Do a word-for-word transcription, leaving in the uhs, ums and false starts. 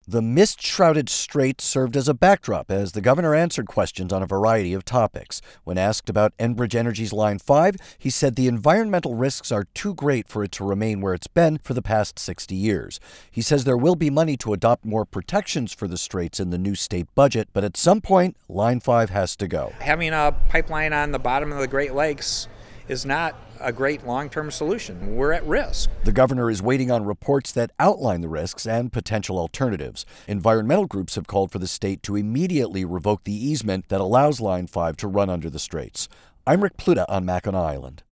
The mist-shrouded strait served as a backdrop as the governor answered questions on a variety of topics. When asked about Enbridge Energy's Line five, he said the environmental risks are too great for it to remain where it's been for the past sixty years. He says there will be money to adopt more protections for the straits in the new state budget, but at some point, Line five has to go. Having a pipeline on the bottom of the Great Lakes is not a great long-term solution. We're at risk. The governor is waiting on reports that outline the risks and potential alternatives. Environmental groups have called for the state to immediately revoke the easement that allows Line five to run under the straits. I'm Rick Pluta on Mackinac Island.